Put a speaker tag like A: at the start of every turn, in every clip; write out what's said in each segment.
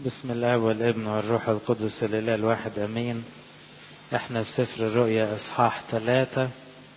A: بسم الله والابن والروح القدس الإله الواحد أمين. احنا في سفر الرؤيا إصحاح 3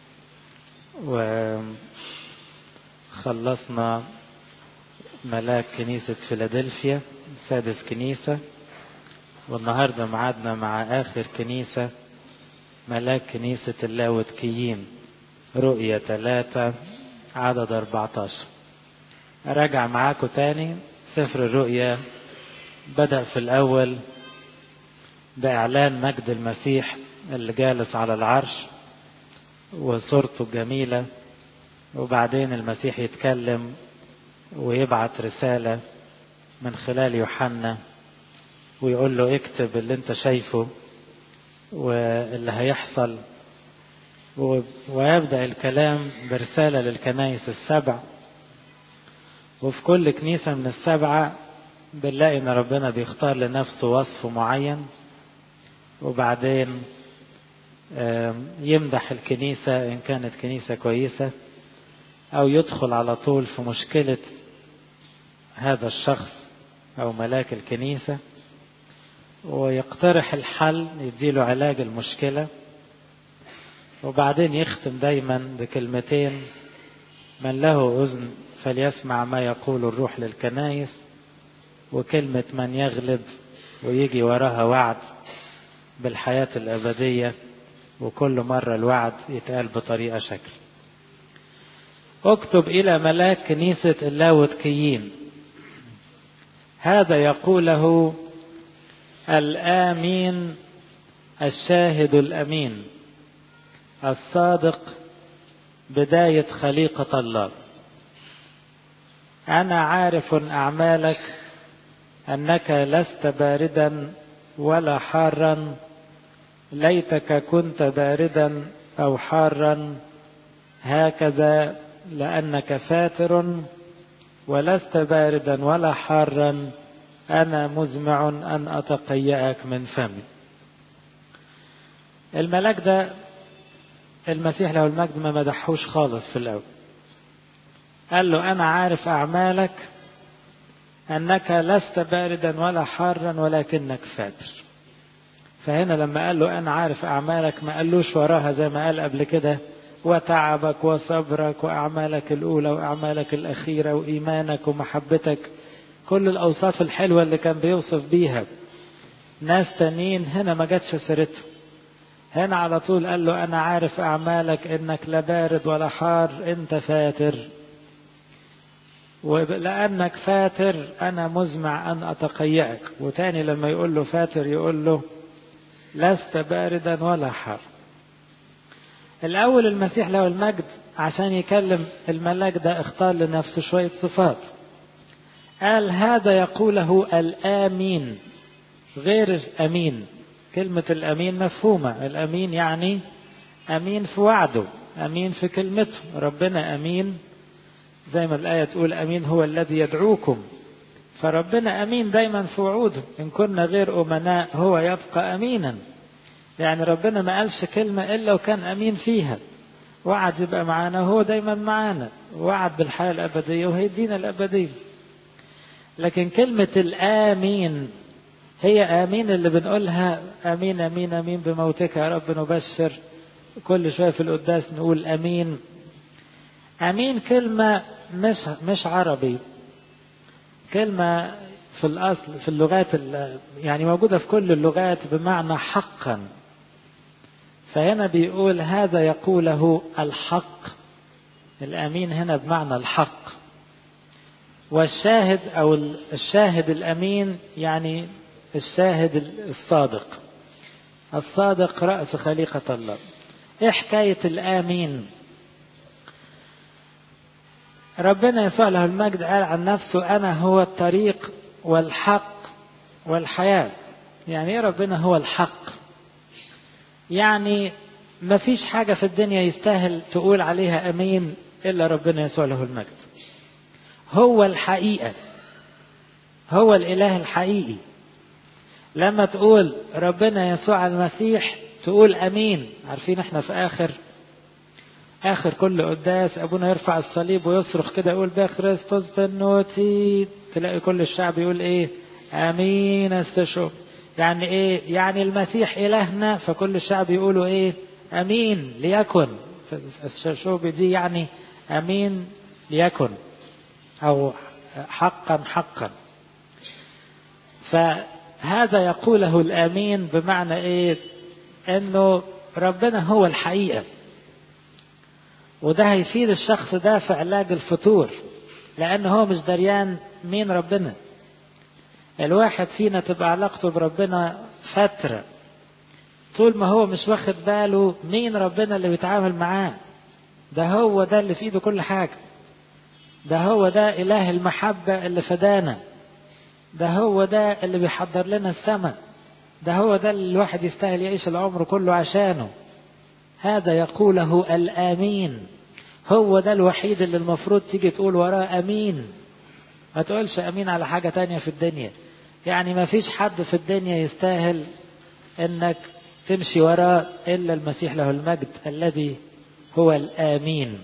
A: وخلصنا ملاك كنيسة فيلادلفيا سادس كنيسة، والنهاردة معادنا مع آخر كنيسة ملاك كنيسة اللاودكيين رؤيا 3 عدد 14. أراجع معاكم تاني. سفر الرؤيا بدأ في الأول بإعلان مجد المسيح اللي جالس على العرش وصورته جميلة، وبعدين المسيح يتكلم ويبعت رسالة من خلال يوحنا ويقول له اكتب اللي انت شايفه واللي هيحصل، ويبدأ الكلام برسالة للكنائس السبع. وفي كل كنيسة من السبعة بنلاقي ان ربنا بيختار لنفسه وصف معين، وبعدين يمدح الكنيسة ان كانت كنيسة كويسة، او يدخل على طول في مشكلة هذا الشخص او ملاك الكنيسة ويقترح الحل، يديله علاج المشكلة، وبعدين يختم دايما بكلمتين: من له أذن فليسمع ما يقول الروح للكنائس، وكلمة من يغلب، ويجي وراها وعد بالحياة الأبدية، وكل مرة الوعد يتقال بطريقة شكل. اكتب إلى ملاك كنيسة اللاودكيين هذا يقوله الآمين الشاهد الأمين الصادق بداية خليقة الله. أنا عارف أعمالك أنك لست باردا ولا حارا، ليتك كنت باردا أو حارا، هكذا لأنك فاتر ولست باردا ولا حارا، أنا مزمع أن أتقيأك من فمي. الملاك ده المسيح له المجد ما مدحوش خالص في الأول، قال له أنا عارف أعمالك أنك لست باردا ولا حارا ولكنك فاتر. فهنا لما قال له أنا عارف أعمالك ما قالوش وراها زي ما قال قبل كده وتعبك وصبرك وأعمالك الأولى وأعمالك الأخيرة وإيمانك ومحبتك، كل الأوصاف الحلوة اللي كان بيوصف بيها ناس تانيين. هنا ما جاتش سيرته، هنا على طول قال له أنا عارف أعمالك إنك لا بارد ولا حار، أنت فاتر، ولأنك فاتر أنا مزمع أن أتقيأك. وتاني لما يقول له فاتر يقول له لست باردا ولا حار. الأول المسيح له المجد عشان يكلم الملاك ده اختار لنفسه شوية صفات. قال هذا يقوله الآمين غير الأمين. كلمة الأمين مفهومة، الأمين يعني أمين في وعده، أمين في كلمته. ربنا أمين زي ما الآية تقول أمين هو الذي يدعوكم، فربنا أمين دايما في وعوده. إن كنا غير أمناء هو يبقى أمينا، يعني ربنا ما قالش كلمة إلا وكان أمين فيها. وعد يبقى معانا، هو دايما معانا، وعد بالحياة الأبدية وهيدينا الأبدية. لكن كلمة الآمين هي آمين اللي بنقولها أمين أمين أمين بموتك يا رب نبشر، كل شوية في القداس نقول أمين. أمين كلمة مش عربي، كلمة في الأصل في اللغات يعني موجودة في كل اللغات بمعنى حقا. فهنا بيقول هذا يقوله الحق، الأمين هنا بمعنى الحق. والشاهد أو الشاهد الأمين يعني الشاهد الصادق. الصادق رأس خليقة الله. إيه حكاية الآمين؟ ربنا يسوع له المجد قال عن نفسه أنا هو الطريق والحق والحياة. يعني إيه ربنا هو الحق؟ يعني ما فيش حاجة في الدنيا يستاهل تقول عليها أمين إلا ربنا يسوع له المجد. هو الحقيقة، هو الإله الحقيقي. لما تقول ربنا يسوع المسيح تقول أمين. عارفين احنا في آخر كل قداس أبونا يرفع الصليب ويصرخ كده يقول بخريستوس بنوتي، تلاقي كل الشعب يقول إيه؟ امين استشهد. يعني ايه؟ يعني المسيح الهنا، فكل الشعب يقولوا ايه؟ امين ليكن. استشهد دي يعني امين ليكن، او حقا حقا. فهذا يقوله الامين بمعنى ايه؟ انه ربنا هو الحقيقة، وده هيفيد الشخص ده في علاج الفتور، لانه هو مش دريان مين ربنا. الواحد فينا تبقى علاقته بربنا فترة، طول ما هو مش واخد باله مين ربنا اللي بيتعامل معاه. ده هو ده اللي في ايده كل حاجة، ده هو ده اله المحبة اللي فدانا، ده هو ده اللي بيحضر لنا السماء، ده هو ده اللي الواحد يستاهل يعيش العمر كله عشانه. هذا يقوله الآمين. هو ده الوحيد اللي المفروض تيجي تقول وراه أمين، ما تقولش أمين على حاجة تانية في الدنيا. يعني ما فيش حد في الدنيا يستاهل انك تمشي وراه إلا المسيح له المجد الذي هو الآمين.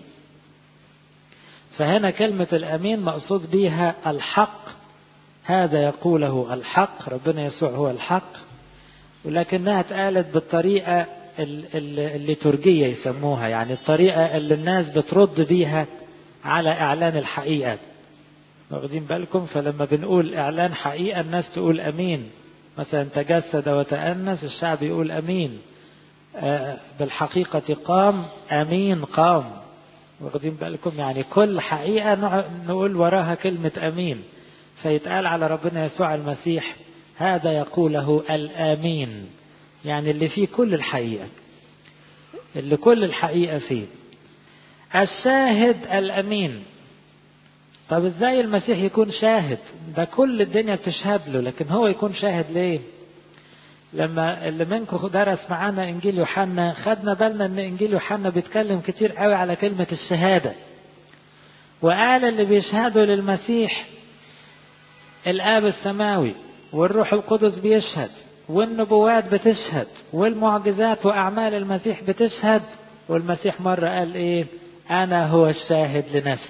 A: فهنا كلمة الأمين مقصود بها الحق. هذا يقوله الحق، ربنا يسوع هو الحق، ولكنها اتقالت بالطريقة الليتورجية يسموها، يعني الطريقة اللي الناس بترد بيها على إعلان الحقيقة. واخدين بالكم؟ فلما بنقول إعلان حقيقة الناس تقول أمين. مثلا تجسد وتأنس، الشعب يقول أمين. بالحقيقة قام، أمين قام. واخدين بالكم؟ يعني كل حقيقة نقول وراها كلمة أمين. فيتقال على ربنا يسوع المسيح هذا يقوله الآمين، يعني اللي فيه كل الحقيقة، اللي كل الحقيقة فيه. الشاهد الأمين. طب ازاي المسيح يكون شاهد؟ ده كل الدنيا بتشهد له، لكن هو يكون شاهد ليه؟ لما اللي منكم درس معانا انجيل يوحنا خدنا بالنا ان انجيل يوحنا بيتكلم كتير قوي على كلمة الشهادة، وقال اللي بيشهدوا للمسيح الآب السماوي والروح القدس بيشهد، والنبوات بتشهد، والمعجزات وأعمال المسيح بتشهد. والمسيح مرة قال ايه؟ أنا هو الشاهد لنفسي.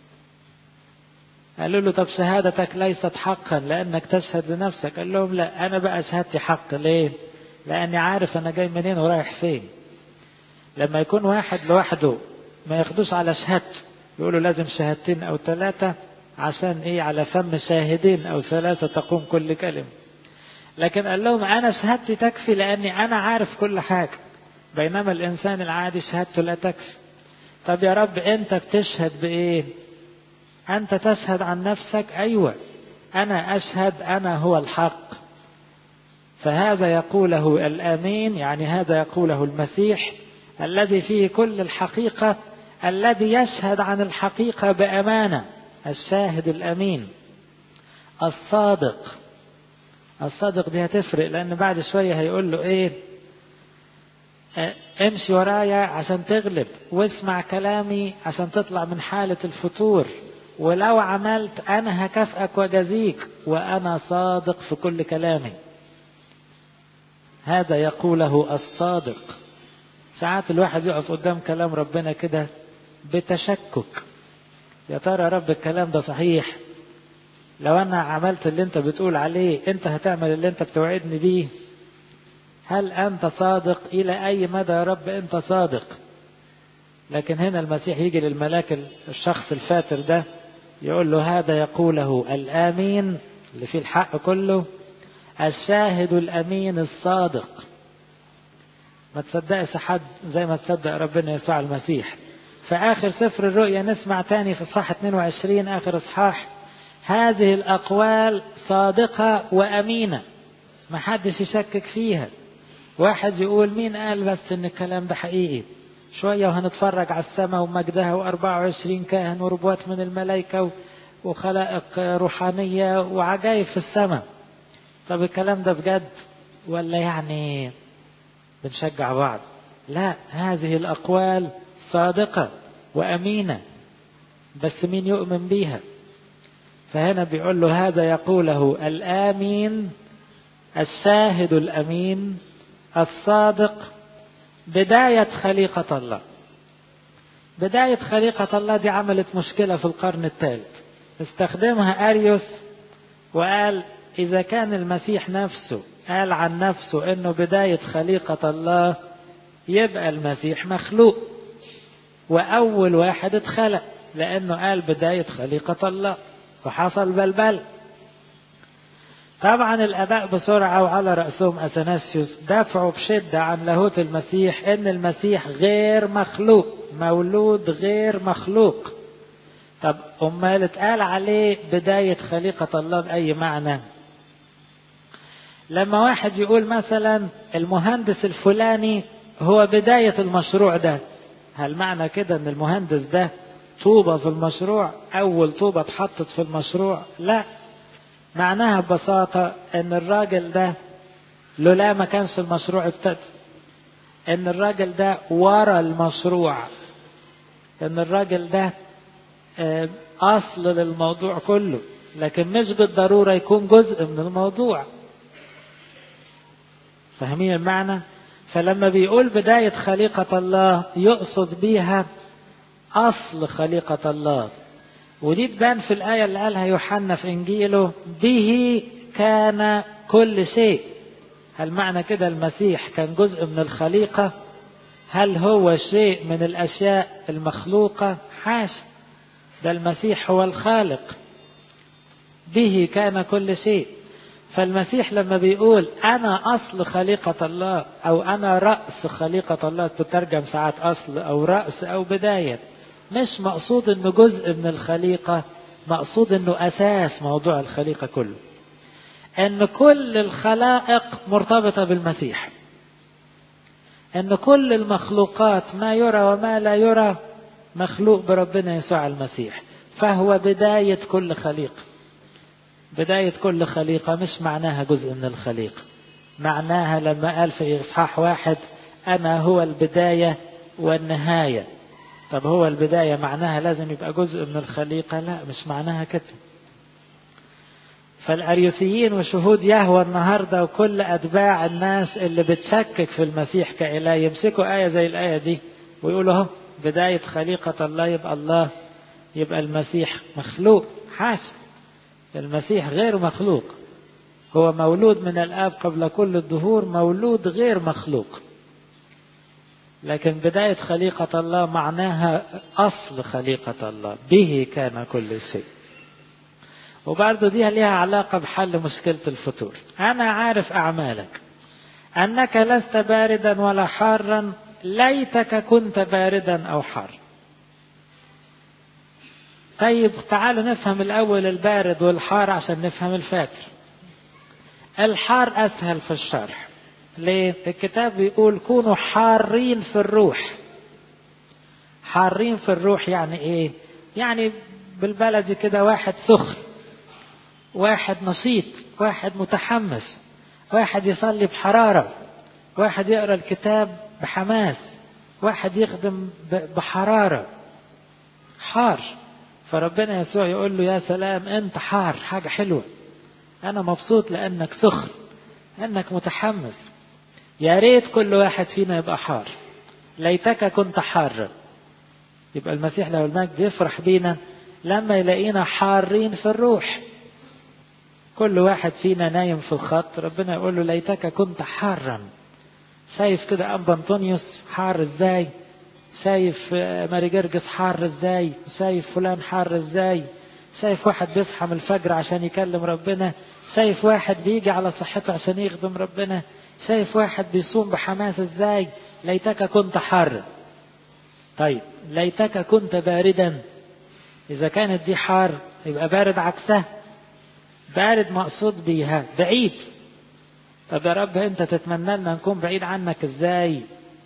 A: قالوا له طب شهادتك ليست حقا لأنك تشهد لنفسك. قال لهم لا، أنا بقى شهادتي حق. ليه؟ لأني عارف أنا جاي منين ورايح فين. لما يكون واحد لوحده ما ياخدوش على شهادته، يقولوا لازم شهادتين أو ثلاثة، عشان إيه؟ على فم شاهدين أو ثلاثة تقوم كل كلمة. لكن قال لهم أنا شهادتي تكفي لأني أنا عارف كل حاجة، بينما الإنسان العادي شهادته لا تكفي. طب يا رب أنت بتشهد بإيه؟ أنت تشهد عن نفسك. أيوة أنا أشهد، أنا هو الحق. فهذا يقوله الآمين، يعني هذا يقوله المسيح الذي فيه كل الحقيقة، الذي يشهد عن الحقيقة بأمانة. الشاهد الأمين الصادق. الصادق دي هتفرق، لأن بعد شوية هيقول له إيه؟ امشي ورايا عشان تغلب، واسمع كلامي عشان تطلع من حالة الفتور، ولو عملت أنا هكافئك وجزيك، وأنا صادق في كل كلامي. هذا يقوله الصادق. ساعات الواحد يقف قدام كلام ربنا كده بتشكك، يا ترى رب الكلام ده صحيح؟ لو أنا عملت اللي أنت بتقول عليه، أنت هتعمل اللي أنت بتوعدني بيه؟ هل أنت صادق؟ إلى أي مدى يا رب أنت صادق؟ لكن هنا المسيح يجي للملاك الشخص الفاتر ده يقول له هذا يقوله الآمين اللي فيه الحق كله، الشاهد الأمين الصادق. ما تصدقش حد زي ما تصدق ربنا يسوع المسيح. في آخر سفر الرؤيا نسمع تاني في الصحة 22 آخر إصحاح، هذه الأقوال صادقة وأمينة، ما حدش يشكك فيها. واحد يقول مين قال بس ان الكلام ده حقيقي؟ شوية وهنتفرج على السماء ومجدها و24 كاهن وربوات من الملائكة وخلائق روحانية وعجائب في السماء. طب الكلام ده بجد ولا يعني بنشجع بعض؟ لا، هذه الأقوال صادقة وأمينة، بس مين يؤمن بيها؟ فهنا بيقول له هذا يقوله الآمين الشاهد الأمين الصادق، بداية خليقة الله. بداية خليقة الله دي عملت مشكلة في القرن الثالث، استخدمها أريوس وقال إذا كان المسيح نفسه قال عن نفسه إنه بداية خليقة الله، يبقى المسيح مخلوق وأول واحد اتخلق، لأنه قال بداية خليقة الله، وحصل بلبل. طبعا الآباء بسرعة وعلى رأسهم أثناسيوس دافعوا بشدة عن لاهوت المسيح، إن المسيح غير مخلوق، مولود غير مخلوق. طب أمال اتقال عليه بداية خليقة الله بأي معنى؟ لما واحد يقول مثلا المهندس الفلاني هو بداية المشروع ده، هل معنى كده ان المهندس ده طوبة في المشروع، اول طوبة اتحطت في المشروع؟ لا، معناها ببساطة ان الراجل ده لولا ما كانش المشروع ابتدى، ان الراجل ده ورا المشروع، ان الراجل ده اصل للموضوع كله، لكن مش بالضرورة يكون جزء من الموضوع. فاهمين المعنى؟ فلما بيقول بداية خليقة الله يقصد بيها أصل خليقة الله، ودي تبان في الآية اللي قالها يوحنا في إنجيله: به كان كل شيء. هل معنى كده المسيح كان جزء من الخليقة؟ هل هو شيء من الأشياء المخلوقة؟ حاشا، ده المسيح هو الخالق. به كان كل شيء. فالمسيح لما بيقول أنا أصل خليقة الله أو أنا رأس خليقة الله، تترجم ساعات أصل أو رأس أو بداية، مش مقصود أنه جزء من الخليقة، مقصود أنه أساس موضوع الخليقة كله، أن كل الخلائق مرتبطة بالمسيح، أن كل المخلوقات ما يرى وما لا يرى مخلوق بربنا يسوع المسيح، فهو بداية كل خليقة. بداية كل خليقة مش معناها جزء من الخليقة، معناها لما قال في إصحاح 1 أنا هو البداية والنهاية. طب هو البداية معناها لازم يبقى جزء من الخليقة؟ لا، مش معناها كده. فالأريوسيين وشهود يهوى النهاردة وكل أتباع الناس اللي بتشكك في المسيح كإله يمسكوا آية زي الآية دي ويقولوا اهو بداية خليقة الله، يبقى الله، يبقى المسيح مخلوق. حاشا، المسيح غير مخلوق، هو مولود من الآب قبل كل الدهور، مولود غير مخلوق. لكن بداية خليقة الله معناها أصل خليقة الله، به كان كل شيء. وبرضه دي ليها علاقة بحل مشكلة الفتور. أنا عارف أعمالك أنك لست باردا ولا حارا، ليتك كنت باردا أو حار. طيب تعالوا نفهم الأول البارد والحار عشان نفهم الفاتر. الحار أسهل في الشرح. ليه؟ الكتاب بيقول كونوا حارين في الروح. حارين في الروح يعني إيه؟ يعني بالبلد كده واحد سخن، واحد نشيط، واحد متحمس، واحد يصلي بحرارة، واحد يقرأ الكتاب بحماس، واحد يخدم بحرارة. حار. فربنا يسوع يقول له يا سلام انت حار، حاجة حلوة، انا مبسوط لانك سخن، لانك متحمس. يا ريت كل واحد فينا يبقى حار، ليتك كنت حارا. يبقى المسيح له المجد يفرح بينا لما يلاقينا حارين في الروح. كل واحد فينا نايم في الخط، ربنا يقول له ليتك كنت حارا. شايف كده أنبا أنطونيوس حار ازاي، شايف ماري جرجس حار ازاي، شايف فلان حار ازاي، شايف واحد بيصحى من الفجر عشان يكلم ربنا، شايف واحد بيجي على صحته عشان يخدم ربنا، شايف واحد بيصوم بحماس ازاي. ليتك كنت حارا. طيب ليتك كنت باردا، إذا كانت دي حار يبقى بارد عكسها. بارد مقصود بيها بعيد. طب يا رب انت تتمنى لنا نكون بعيد عنك ازاي؟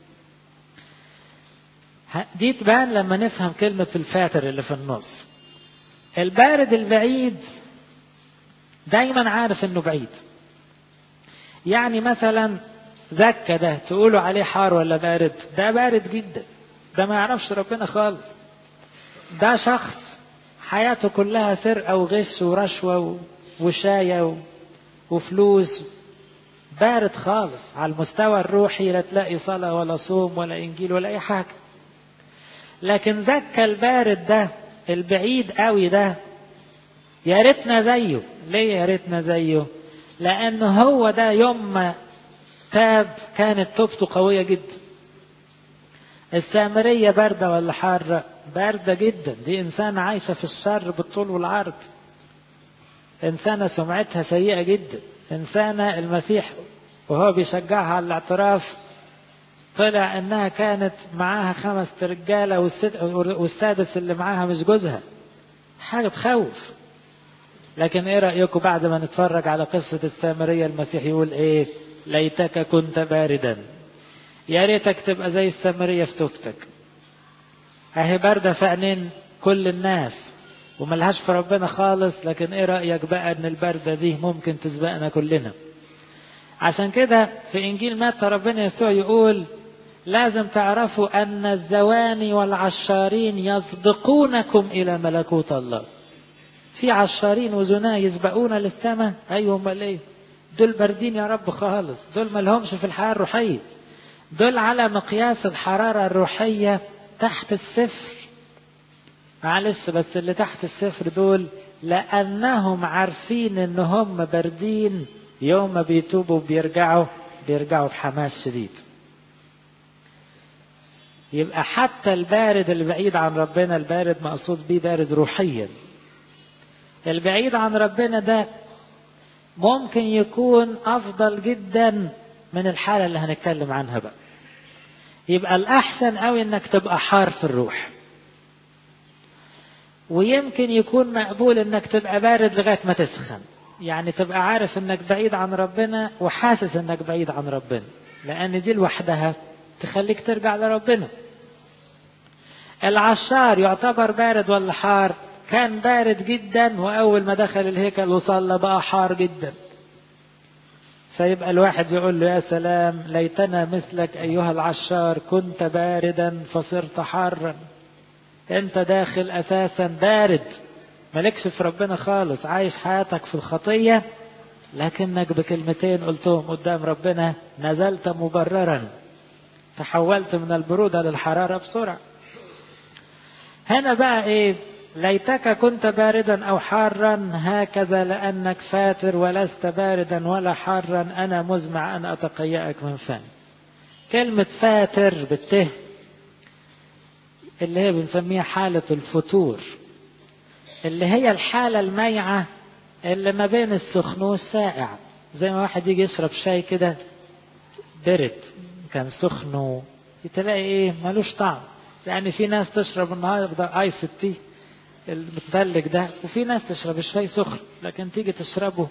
A: دي تبان لما نفهم كلمة الفاتر اللي في النص. البارد البعيد دايما عارف انه بعيد. يعني مثلا زكا ده تقولوا عليه حار ولا بارد؟ ده بارد جدا، ده ما يعرفش ربنا خالص. ده شخص حياته كلها سرقة وغش ورشوة وشاية وفلوس، بارد خالص. على المستوى الروحي لا تلاقي صلاة ولا صوم ولا إنجيل ولا أي حاجة. لكن زكا البارد ده البعيد قوي ده يا ريتنا زيه. ليه يا ريتنا زيه؟ لأنه هو ده يوم ما تاب كانت توبته قوية جدا. السامرية باردة ولا حارة؟ باردة جدا، دي إنسانة عايشة في الشر بالطول والعرض، إنسانة سمعتها سيئة جدا، إنسانة المسيح وهو بيشجعها على الاعتراف طلع إنها كانت معاها 5 رجالة والسادس اللي معاها مش جوزها، حاجة تخوف. لكن إيه رأيكم بعد ما نتفرج على قصة السامرية المسيح يقول إيه؟ ليتك كنت باردا، يا ريتك تبقى زي السامرية في توبتك، اهي باردة في عينين كل الناس وملهاش في ربنا خالص، لكن ايه رأيك بقى ان الباردة دي ممكن تسبقنا كلنا. عشان كده في انجيل متى ربنا يسوع يقول لازم تعرفوا ان الزواني والعشارين يسبقونكم الى ملكوت الله. في عشارين وزنا يسبقونا للسماء؟ ايوه، امال ايه؟ دول باردين يا رب خالص، دول ملهمش في الحياة الروحية، دول على مقياس الحرارة الروحية تحت الصفر. معلش، بس اللي تحت الصفر دول لأنهم عارفين ان هم باردين، يوم ما بيتوبوا بيرجعوا بحماس شديد. يبقى حتى البارد اللي بعيد عن ربنا، البارد مقصود بيه بارد روحيا، البعيد عن ربنا ده ممكن يكون أفضل جدا من الحالة اللي هنتكلم عنها بقى. يبقى الأحسن قوي انك تبقى حار في الروح، ويمكن يكون مقبول انك تبقى بارد لغاية ما تسخن، يعني تبقى عارف انك بعيد عن ربنا وحاسس انك بعيد عن ربنا، لان دي لوحدها تخليك ترجع لربنا. العشار يعتبر بارد ولا حار؟ كان بارد جدا، واول ما دخل الهيكل وصلى بقى حار جدا. فيبقى الواحد يقول له يا سلام، ليتنا مثلك أيها العشار، كنت باردا فصرت حارا. انت داخل أساسا بارد، مالكش في ربنا خالص، عايش حياتك في الخطية، لكنك بكلمتين قلتهم قدام ربنا نزلت مبررا، تحولت من البرودة للحرارة بسرعة. هنا بقى ايه؟ ليتك كنت باردا أو حارا هكذا لأنك فاتر ولست باردا ولا حارا، أنا مزمع أن أتقيأك من فم. كلمة فاتر بالته اللي هي بنسميها حالة الفتور، اللي هي الحالة الميعة اللي ما بين السخن والسائع. زي ما واحد يجي يشرب شاي كده برد، كان سخن تلاقي ايه؟ ملوش طعم. يعني في ناس تشرب النهارده ايس تي المتلج ده، وفي ناس تشرب الشاي سخن، لكن تيجي تشربه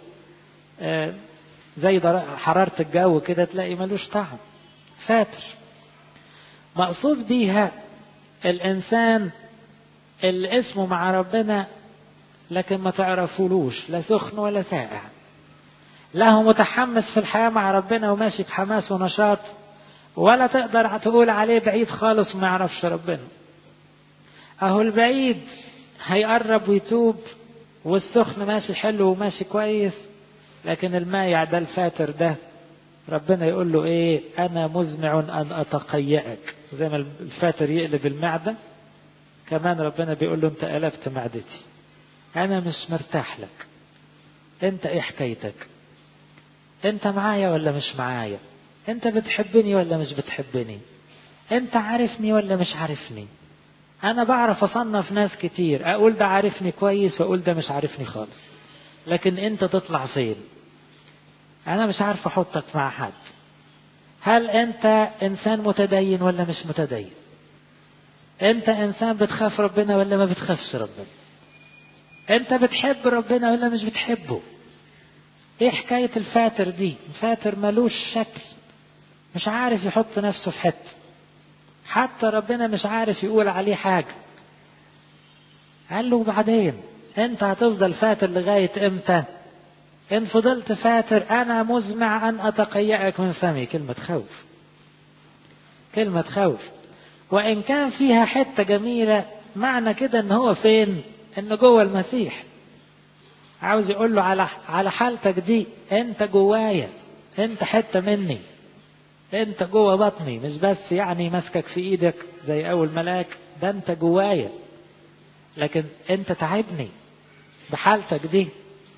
A: زي حرارة الجو كده تلاقي ملوش طعم، فاتر. مقصود بيها الإنسان اللي اسمه مع ربنا لكن ما تعرفولوش لا سخن ولا ساقع، لا هو متحمس في الحياة مع ربنا وماشي بحماس ونشاط، ولا تقدر تقول عليه بعيد خالص ما يعرفش ربنا. اهو البعيد هيقرب ويتوب، والسخن ماشي حلو وماشي كويس، لكن المايع ده الفاتر ده ربنا يقول له ايه؟ انا مزمع ان اتقيأك. زي ما الفاتر يقلب المعدة، كمان ربنا بيقول له انت قلبت معدتي، انا مش مرتاح لك، انت ايه حكايتك؟ انت معايا ولا مش معايا؟ انت بتحبني ولا مش بتحبني؟ انت عارفني ولا مش عارفني؟ انا بعرف اصنف ناس كتير، اقول ده عارفني كويس واقول ده مش عارفني خالص، لكن انت تطلع فين؟ انا مش عارف احطك مع حد. هل انت انسان متدين ولا مش متدين؟ انت انسان بتخاف ربنا ولا ما بتخافش ربنا؟ انت بتحب ربنا ولا مش بتحبه؟ ايه حكاية الفاتر دي؟ الفاتر ملوش شكل، مش عارف يحط نفسه في حته، حتى ربنا مش عارف يقول عليه حاجة. قال له بعدين انت هتفضل فاتر لغاية امتى؟ ان فضلت فاتر انا مزمع ان اتقيأك من فمي. كلمة خوف، كلمة خوف. وان كان فيها حتة جميلة، معنى كده ان هو فين؟ ان جوه المسيح. عاوز يقول له على حالتك دي انت جوايا، انت حتة مني، انت جوه بطني، مش بس يعني ماسكك في ايدك زي اول ملاك، ده انت جوايا، لكن انت تعبني بحالتك دي.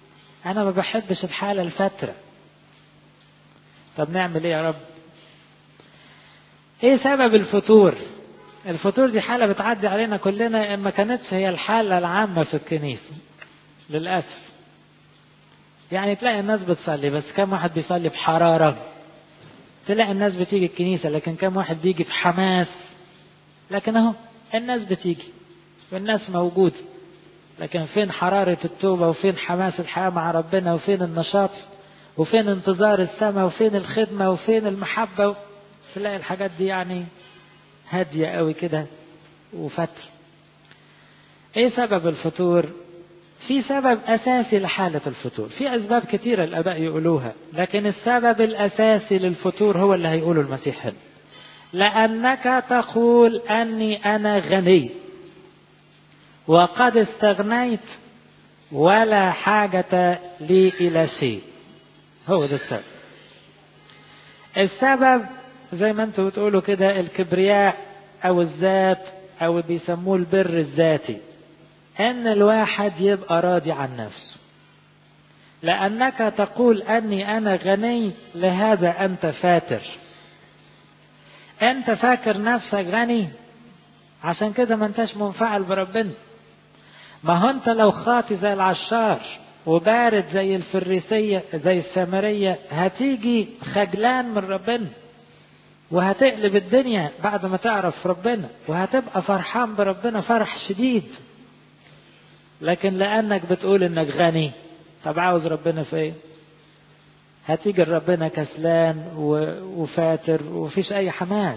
A: أنا ما بحبش الحالة الفترة. طب نعمل إيه يا رب؟ إيه سبب الفتور؟ الفتور دي حالة بتعدي علينا كلنا، ما كانتش هي الحالة العامة في الكنيسة للأسف. يعني تلاقي الناس بتصلي بس كم واحد بيصلي بحرارة؟ تلاقي الناس بتيجي الكنيسة لكن كم واحد بيجي بحماس؟ لكن اهو الناس بتيجي والناس موجودة، لكن فين حرارة التوبة وفين حماس الحياة مع ربنا وفين النشاط وفين انتظار السماء وفين الخدمة وفين المحبة؟ تلاقي الحاجات دي يعني هادية قوي كده وفتر. ايه سبب الفتور؟ في سبب أساسي لحالة الفتور. في أسباب كثيرة الآباء يقولوها، لكن السبب الأساسي للفتور هو اللي هيقوله المسيح هنا. لأنك تقول أني أنا غني وقد استغنيت ولا حاجة لي إلى شيء. هو ده السبب. السبب زي ما انتوا بتقولوا كده الكبرياء أو الذات أو بيسموه البر الذاتي، أن الواحد يبقى راضي عن نفسه. لأنك تقول أني أنا غني لهذا أنت فاتر. أنت فاكر نفسك غني عشان كده ما انتش منفعل بربنا. ما هو أنت لو خاطي زي العشار وبارد زي الفريسية زي السامرية هتيجي خجلان من ربنا وهتقلب الدنيا بعد ما تعرف ربنا وهتبقى فرحان بربنا فرح شديد. لكن لأنك بتقول انك غني، طب عاوز ربنا في ايه؟ هتيجي ربنا كسلان وفاتر ومفيش اي حماس.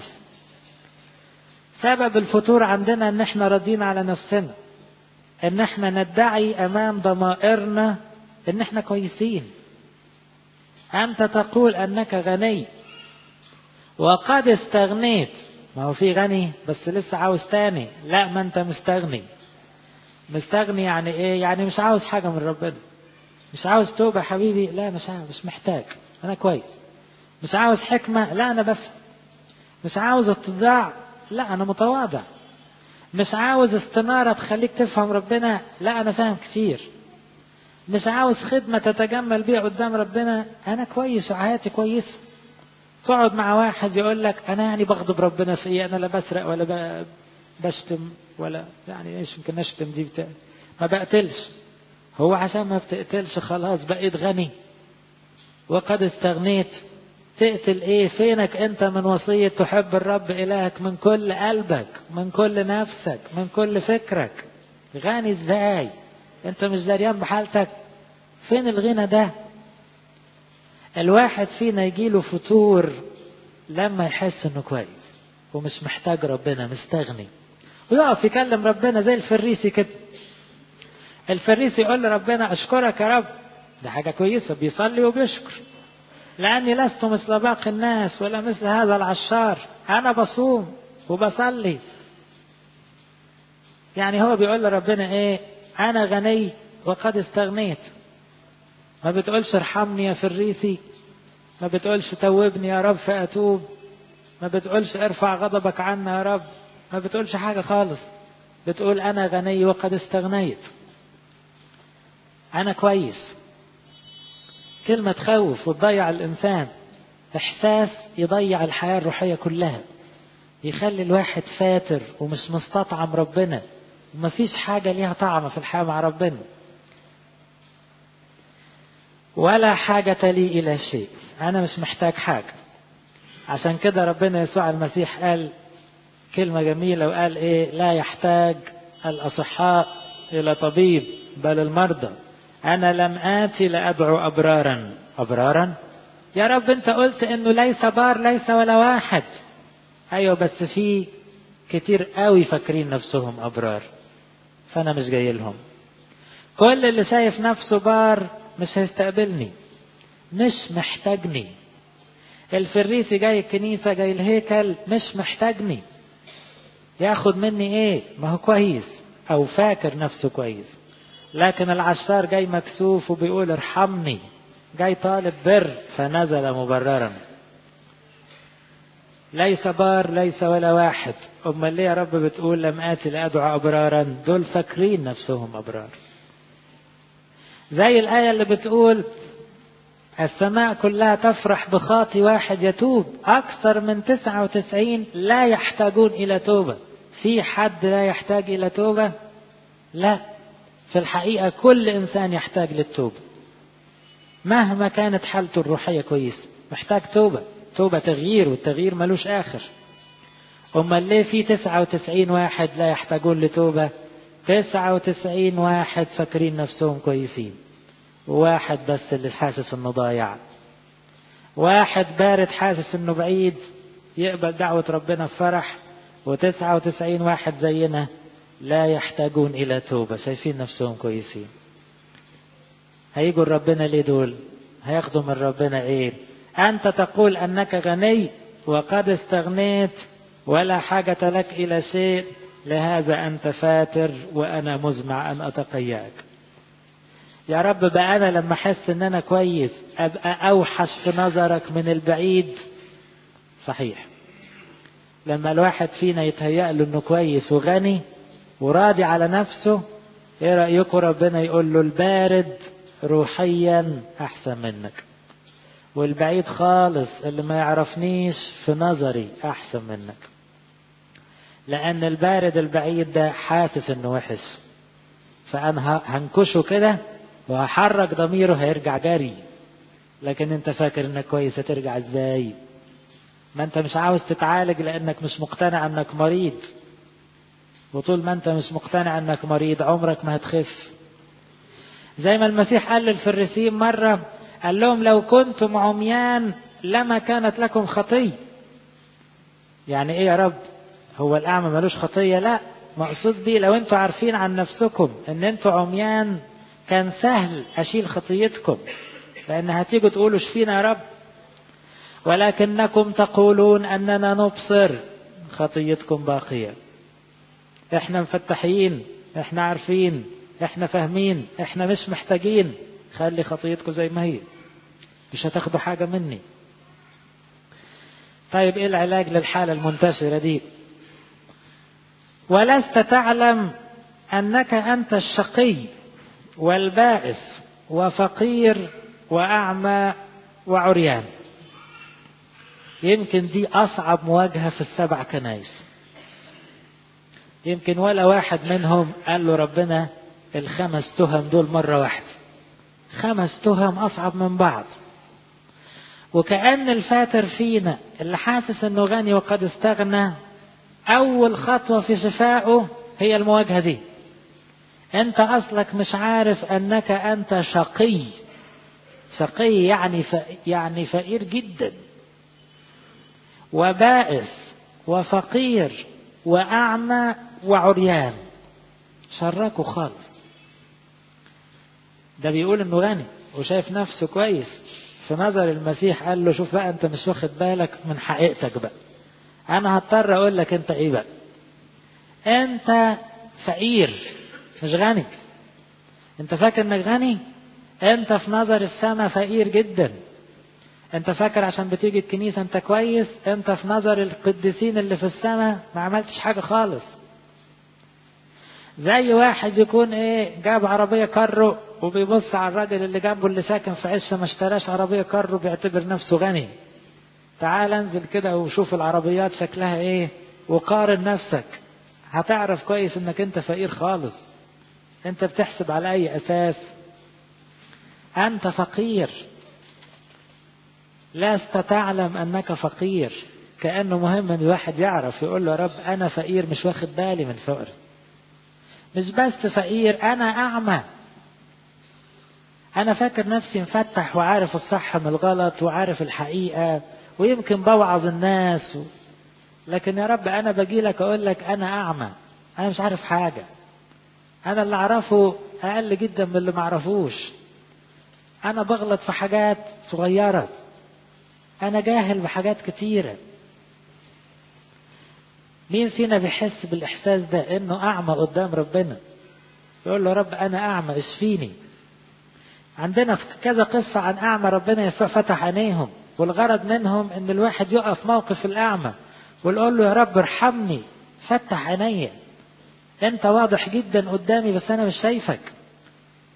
A: سبب الفتور عندنا ان احنا راضيين على نفسنا، ان احنا ندعي امام ضمائرنا ان احنا كويسين. انت تقول انك غني وقد استغنيت. ما هو في غني بس لسه عاوز تاني. لا، ما انت مستغني. مستغني يعني ايه؟ يعني مش عاوز حاجة من ربنا. مش عاوز توبة حبيبي؟ لا مش عاوز، مش محتاج، انا كويس. مش عاوز حكمة؟ لا انا بس. مش عاوز اتضاع؟ لا انا متواضع. مش عاوز استنارة تخليك تفهم ربنا؟ لا انا فاهم كتير. مش عاوز خدمة تتجمل بيها قدام ربنا؟ انا كويس وحياتي كويسة. تقعد مع واحد يقول لك انا يعني بغضب ربنا في ايه؟ انا لا بسرق ولا بشتم ولا يعني ايش يمكن اشتم دي بتاع، ما بقتلش. هو عشان ما بتقتلش خلاص بقيت غني وقد استغنيت. تقتل ايه؟ فينك انت من وصية تحب الرب الهك من كل قلبك من كل نفسك من كل فكرك؟ غني ازاي؟ انت مش دريان بحالتك؟ فين الغنى ده؟ الواحد فينا يجيله فتور لما يحس انه كويس ومش محتاج ربنا، مستغني، ويقف يكلم ربنا زي الفريسي كده. الفريسي يقول لربنا اشكرك يا رب، ده حاجة كويسة، بيصلي وبيشكر، لاني لست مثل باقي الناس ولا مثل هذا العشار، انا بصوم وبصلي. يعني هو بيقول لربنا ايه؟ انا غني وقد استغنيت. ما بتقولش ارحمني يا فريسي، ما بتقولش توبني يا رب فأتوب، ما بتقولش ارفع غضبك عنا يا رب، ما بتقولش حاجة خالص. بتقول أنا غني وقد استغنيت، أنا كويس. كلمة تخوف وتضيع الإنسان. إحساس يضيع الحياة الروحية كلها، يخلي الواحد فاتر ومش مستطعم ربنا ومفيش حاجة ليها طعم في الحياة مع ربنا. ولا حاجة لي إلى شيء، أنا مش محتاج حاجة. عشان كده ربنا يسوع المسيح قال كلمة جميلة وقال إيه؟ لا يحتاج الأصحاء إلى طبيب بل المرضى. أنا لم آتي لأدعو أبرارا. أبرارا؟ يا رب أنت قلت إنه ليس بار، ليس ولا واحد. أيوة بس في كتير قوي فاكرين نفسهم أبرار، فأنا مش جاي لهم. كل اللي شايف نفسه بار مش هيستقبلني، مش محتاجني. الفريسي جاي الكنيسة جاي الهيكل مش محتاجني، ياخد مني ايه؟ ما هو كويس او فاكر نفسه كويس. لكن العشار جاي مكسوف وبيقول ارحمني، جاي طالب بر فنزل مبررا. ليس بار ليس ولا واحد. امال ليه يا رب بتقول لم آتي لأدعو أبرارا؟ دول فاكرين نفسهم أبرار. زي الآية اللي بتقول السماء كلها تفرح بخاطي واحد يتوب، أكثر من 99 لا يحتاجون إلى توبة. في حد لا يحتاج إلى توبة؟ لا، في الحقيقة كل إنسان يحتاج للتوبة مهما كانت حالته الروحية كويسة، محتاج توبة، توبة تغيير، والتغيير ملوش آخر. أما ليه في 99 واحد لا يحتاجون لتوبة؟ 99 واحد فاكرين نفسهم كويسين، وواحد بس اللي حاسس انه ضايع، واحد بارد حاسس انه بعيد يقبل دعوة ربنا بفرح، و99 واحد زينا لا يحتاجون الى توبة شايفين نفسهم كويسين. هيجوا ربنا ليه دول؟ هياخدوا من ربنا ايه؟ انت تقول انك غني وقد استغنيت ولا حاجة لك الى شيء، لهذا انت فاتر وانا مزمع ان اتقيأك. يا رب بقى أنا لما أحس إن أنا كويس أبقى أوحش في نظرك من البعيد؟ صحيح. لما الواحد فينا يتهيأ له إنه كويس وغني وراضي على نفسه، إيه رأيكم ربنا يقول له البارد روحيا أحسن منك، والبعيد خالص اللي ما يعرفنيش في نظري أحسن منك. لأن البارد البعيد ده حاسس إنه وحش، فأنا هنكشه كده وهحرك ضميره هيرجع جري. لكن انت فاكر انك كويس، هترجع ازاي؟ ما انت مش عاوز تتعالج لانك مش مقتنع انك مريض، وطول ما انت مش مقتنع انك مريض عمرك ما هتخف. زي ما المسيح قال للفريسيين مرة، قال لهم لو كنتم عميان لما كانت لكم خطية. يعني ايه يا رب؟ هو الأعمى ملوش خطية؟ لا، مقصود بيه لو انتوا عارفين عن نفسكم ان انتوا عميان كان سهل أشيل خطيتكم، لأن هتيجوا تقولوا شفينا يا رب. ولكنكم تقولون أننا نبصر، خطيتكم باقية. احنا مفتحين، احنا عارفين، احنا فاهمين، احنا مش محتاجين. خلي خطيتكم زي ما هي، مش هتاخدوا حاجة مني. طيب ايه العلاج للحالة المنتشرة دي؟ ولست تعلم أنك أنت الشقي والبائس وفقير وأعمى وعريان. يمكن دي أصعب مواجهة في ال7 كنايس. يمكن ولا واحد منهم قال له ربنا ال5 تهم دول مرة واحدة. 5 تهم أصعب من بعض. وكأن الفاتر فينا اللي حاسس انه غني وقد استغنى، أول خطوة في شفائه هي المواجهة دي. انت اصلك مش عارف انك انت شقي. شقي يعني فقير جدا، وبائس وفقير واعمى وعريان، شركوا خالص. ده بيقول انه غني وشايف نفسه كويس، في نظر المسيح قال له شوف بقى انت مش واخد بالك من حقيقتك بقى، انا هضطر اقول لك انت ايه بقى. انت فقير مش غني. انت فاكر انك غني؟ انت في نظر السماء فقير جدا. انت فاكر عشان بتيجي الكنيسة انت كويس؟ انت في نظر القديسين اللي في السماء ما عملتش حاجة خالص. زي واحد يكون جاب عربية كارو وبيبص على الراجل اللي جنبه اللي ساكن في عشه ما اشتراش عربية كارو، بيعتبر نفسه غني. تعال انزل كده وشوف العربيات شكلها ايه وقارن نفسك، هتعرف كويس انك انت فقير خالص. انت بتحسب على اي اساس؟ انت فقير، لست تعلم انك فقير. كأنه مهم ان الواحد يعرف يقول له يا رب انا فقير مش واخد بالي من فقري. مش بس فقير، انا اعمى. انا فاكر نفسي مفتح وعارف الصح من الغلط وعارف الحقيقة ويمكن بوعظ الناس لكن يا رب انا باجي لك اقول لك انا اعمى، انا مش عارف حاجة. انا اللي اعرفه اقل جدا من اللي معرفوش. انا بغلط في حاجات صغيرة، انا جاهل بحاجات كتيرة. مين فينا بيحس بالاحساس ده انه اعمى قدام ربنا؟ يقول له رب انا اعمى اشفيني. عندنا في كذا قصة عن اعمى ربنا يسوع فتح عينيهم، والغرض منهم ان الواحد يقف موقف الاعمى ويقول له يا رب ارحمني فتح عيني، انت واضح جدا قدامي بس انا مش شايفك.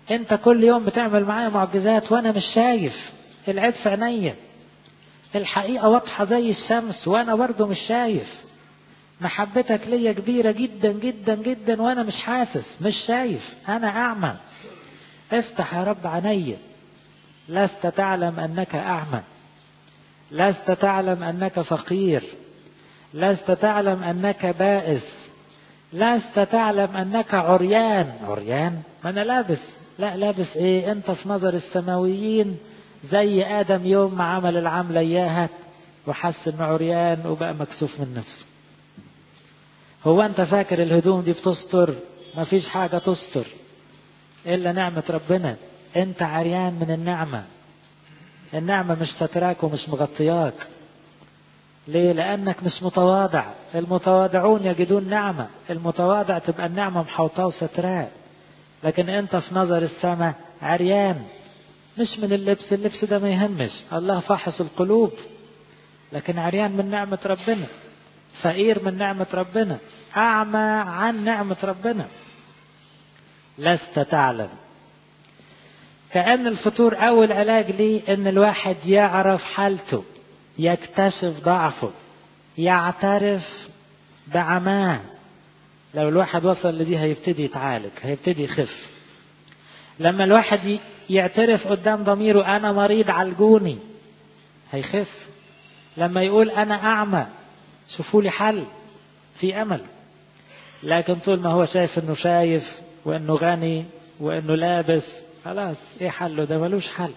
A: انت كل يوم بتعمل معايا معجزات وانا مش شايف، العيب في عينيا، الحقيقة واضحة زي الشمس وانا برضو مش شايف، محبتك ليا كبيرة جدا جدا جدا وانا مش حاسس مش شايف، انا اعمى. افتح يا رب عينيا. لست تعلم انك اعمى، لست تعلم انك فقير، لست تعلم انك بائس، لست تعلم انك عريان. عريان؟ ما انا لابس. لا لابس ايه؟ انت في نظر السماويين زي ادم يوم ما عمل العملة اياها وحس انه عريان وبقى مكسوف من نفسه. هو انت فاكر الهدوم دي بتستر؟ ما فيش حاجة تستر الا نعمة ربنا. انت عريان من النعمة. النعمة مش ستراك ومش مغطياك. ليه؟ لانك مش متواضع. المتواضعون يجدون نعمة. المتواضع تبقى النعمة محوطاه وستراه. لكن انت في نظر السماء عريان، مش من اللبس. اللبس ده ما يهمش، الله فاحص القلوب. لكن عريان من نعمة ربنا، فقير من نعمة ربنا، أعمى عن نعمة ربنا. لست تعلم. كأن الفطور أول علاج ليه إن الواحد يعرف حالته، يكتشف ضعفه، يعترف بعماه. لو الواحد وصل لدي هيبتدي يتعالج، هيبتدي يخف. لما الواحد يعترف قدام ضميره أنا مريض عالجوني، هيخف. لما يقول أنا أعمى شوفوا لي حل، في أمل. لكن طول ما هو شايف إنه شايف وإنه غني وإنه لابس، خلاص إيه حله؟ ده ملوش حل.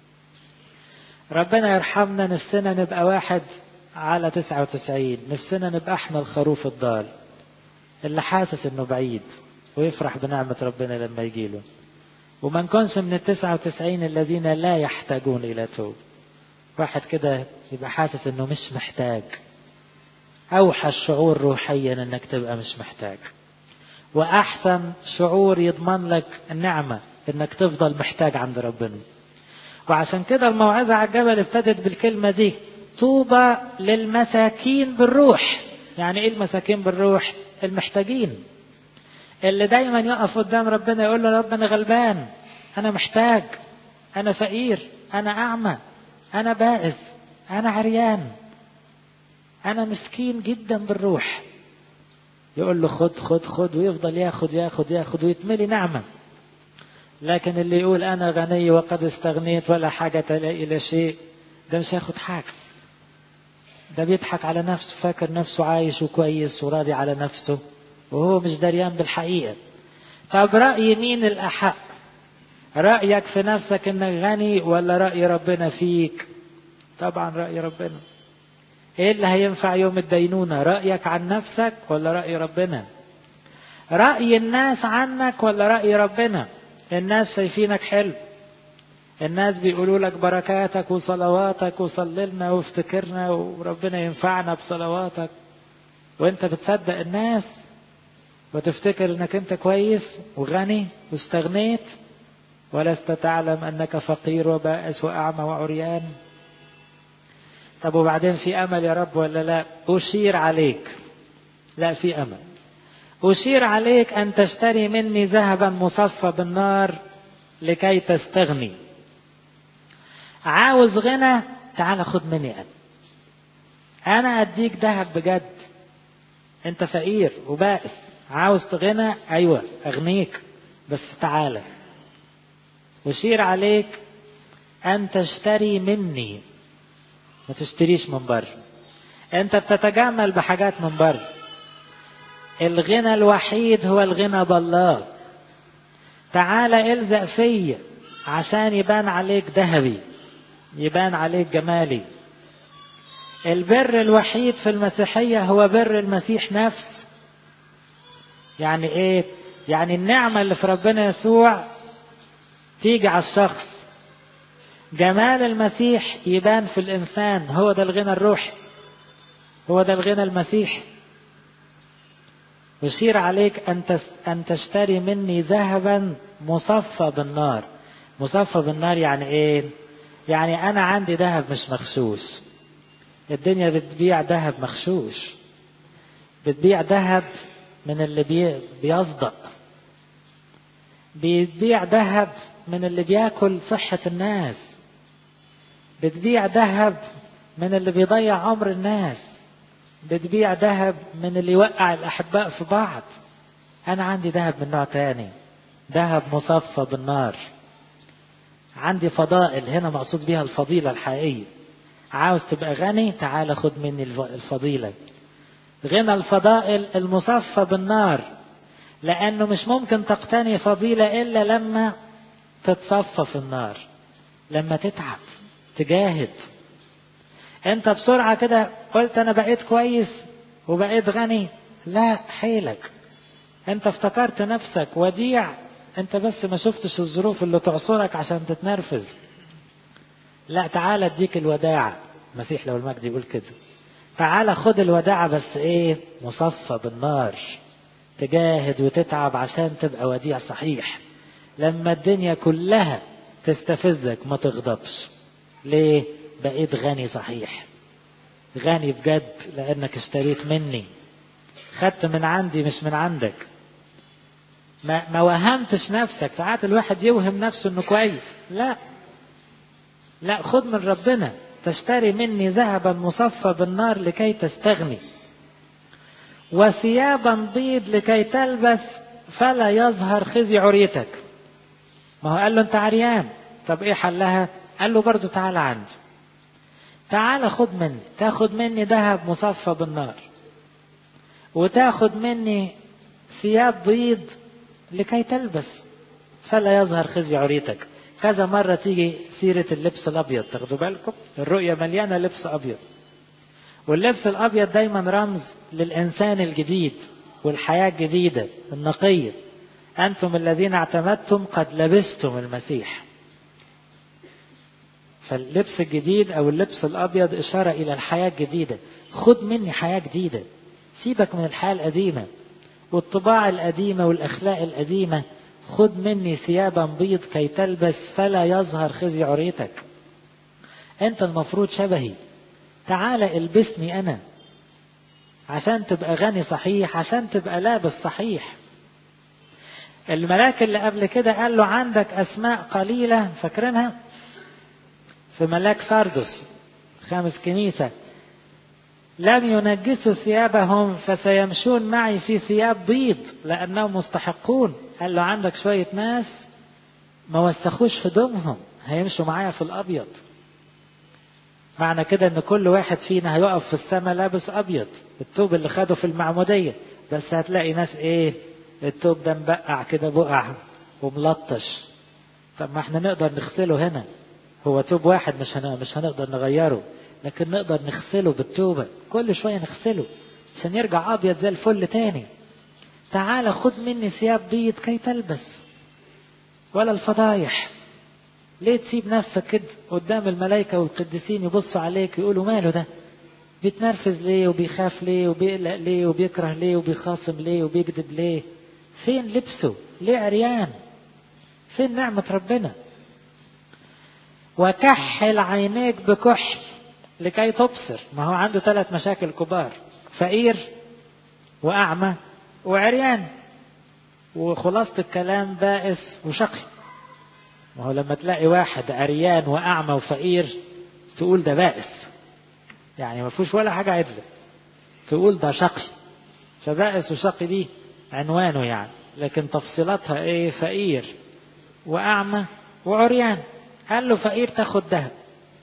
A: ربنا يرحمنا. نفسنا نبقى واحد على 99، نفسنا نبقى احنا الخروف الضال اللي حاسس إنه بعيد ويفرح بنعمة ربنا لما يجيله، وما نكونش من 99 الذين لا يحتاجون إلى توب. واحد كده يبقى حاسس إنه مش محتاج. أوحش شعور روحيا إنك تبقى مش محتاج، وأحسن شعور يضمن لك النعمة إنك تفضل محتاج عند ربنا. وعشان كده الموعظة على الجبل ابتدت بالكلمة دي: طوبى للمساكين بالروح. يعني إيه المساكين بالروح؟ المحتاجين، اللي دايما يقف قدام ربنا يقول له: رب أنا غلبان، أنا محتاج، أنا فقير، أنا أعمى، أنا بائس، أنا عريان، أنا مسكين جدا بالروح. يقول له خد خد خد، ويفضل ياخد ياخد ياخد ويتملي نعمة. لكن اللي يقول أنا غني وقد استغنيت ولا حاجة إلى شيء، ده مش هياخد حاجة. ده بيضحك على نفسه، فاكر نفسه عايش وكويس وراضي على نفسه، وهو مش دريان بالحقيقة. طب رأي مين الأحق؟ رأيك في نفسك إنك غني ولا رأي ربنا فيك؟ طبعا رأي ربنا. ايه اللي هينفع يوم الدينونة؟ رأيك عن نفسك ولا رأي ربنا؟ رأي الناس عنك ولا رأي ربنا؟ الناس شايفينك حلو، الناس بيقولوا لك بركاتك وصلواتك وصللنا وافتكرنا وربنا ينفعنا بصلواتك، وانت بتصدق الناس وتفتكر انك انت كويس وغني واستغنيت، ولست تعلم انك فقير وبائس واعمى وعريان. طب وبعدين في امل يا رب ولا لا؟ اشير عليك. لا، في امل. اشير عليك ان تشتري مني ذهبا مصفى بالنار لكي تستغني. عاوز غنى؟ تعال خد مني انا اديك ذهب بجد. انت فقير وبائس، عاوز غنى؟ ايوه اغنيك، بس تعال. اشير عليك ان تشتري مني، ما تشتريش من بره. انت بتتجمل بحاجات من بره. الغنى الوحيد هو الغنى بالله. تعال الزق فيا عشان يبان عليك ذهبي، يبان عليك جمالي. البر الوحيد في المسيحية هو بر المسيح نفسه. يعني ايه؟ يعني النعمة اللي في ربنا يسوع تيجي على الشخص، جمال المسيح يبان في الإنسان. هو ده الغنى الروحي، هو ده الغنى المسيحي. يشير عليك أن تشتري مني ذهبا مصفى بالنار. مصفى بالنار يعني ايه؟ يعني أنا عندي ذهب مش مغشوش. الدنيا بتبيع ذهب مغشوش، بتبيع ذهب من اللي بيصدق. بتبيع ذهب من اللي بياكل صحة الناس، بتبيع ذهب من اللي بيضيع عمر الناس، بتبيع ذهب من اللي يوقع الأحباء في بعض. أنا عندي ذهب من نوع تاني، ذهب مصفى بالنار. عندي فضائل، هنا مقصود بها الفضيلة الحقيقية. عاوز تبقى غني، تعال خد مني الفضيلة. غنى الفضائل المصفى بالنار، لأنه مش ممكن تقتني فضيلة إلا لما تتصفى في النار، لما تتعب تجاهد. انت بسرعة كده قلت انا بقيت كويس وبقيت غني، لا حيلك. انت افتكرت نفسك وديع، انت بس ما شفتش الظروف اللي تعصرك عشان تتنرفز. لا، تعال اديك الوداعة. المسيح لو المجد يقول كده، تعال خد الوداعة، بس ايه؟ مصفى بالنار. تجاهد وتتعب عشان تبقى وديع صحيح. لما الدنيا كلها تستفزك ما تغضبش. ليه؟ بقيت غني صحيح، غني بجد، لأنك اشتريت مني، خدت من عندي مش من عندك. ما وهمتش نفسك. ساعات الواحد يوهم نفسه انه كويس، لا خد من ربنا. تشتري مني ذهبا مصفى بالنار لكي تستغني، وثيابا بيض لكي تلبس فلا يظهر خزي عريتك. ما هو قال له انت عريان، طب ايه حلها؟ قال له برضو تعال عندي، تعال خد مني. تاخد مني ذهب مصفى بالنار، وتاخد مني ثياب بيض لكي تلبس فلا يظهر خزي عريتك. كذا مرة تيجي سيرة اللبس الأبيض، تاخدوا بالكم الرؤية مليانة لبس أبيض، واللبس الأبيض دايما رمز للإنسان الجديد والحياة الجديدة النقية. أنتم الذين اعتمدتم قد لبستم المسيح. فاللبس الجديد أو اللبس الأبيض إشارة إلى الحياة الجديدة. خد مني حياة جديدة، سيبك من الحياة القديمة والطباع القديمة والأخلاق القديمة. خد مني ثيابا بيض كي تلبس فلا يظهر خزي عريتك. أنت المفروض شبهي، تعال البسني أنا عشان تبقى غني صحيح، عشان تبقى لابس صحيح. الملاك اللي قبل كده قال له عندك أسماء قليلة، فاكرينها في ملاك ساردس 5 كنيسة، لم ينجسوا ثيابهم فسيمشون معي في ثياب بيض لأنهم مستحقون. قال له عندك شوية ناس ما وسخوش هدومهم، هيمشوا معايا في الأبيض. معنى كده ان كل واحد فينا هيقف في السماء لابس أبيض، الثوب اللي خده في المعمودية. بس هتلاقي ناس ايه؟ الثوب ده مبقع كده، بقع وملطش. طب ما احنا نقدر نغسله هنا، هو ثوب واحد مش هنقدر نغيره، لكن نقدر نغسله بالتوبة. كل شوية نغسله عشان يرجع أبيض زي الفل تاني. تعال خد مني ثياب بيض كي تلبس، ولا الفضايح. ليه تسيب نفسك كده قدام الملائكة والقديسين يبصوا عليك يقولوا ماله ده؟ بيتنرفز ليه وبيخاف ليه وبيقلق ليه وبيكره ليه وبيخاصم ليه وبيكذب ليه؟ فين لبسه؟ ليه عريان؟ فين نعمة ربنا؟ وكحل عينيك بكحل لكي تبصر. ما هو عنده 3 مشاكل كبار، فقير وأعمى وعريان، وخلاصة الكلام بائس وشقي. ما هو لما تلاقي واحد عريان وأعمى وفقير تقول ده بائس، يعني ما فيهوش ولا حاجة عدلة، تقول ده شقي. فبائس وشقي دي عنوانه يعني، لكن تفصيلاتها ايه؟ فقير وأعمى وعريان. قال له فقير تاخد ذهب،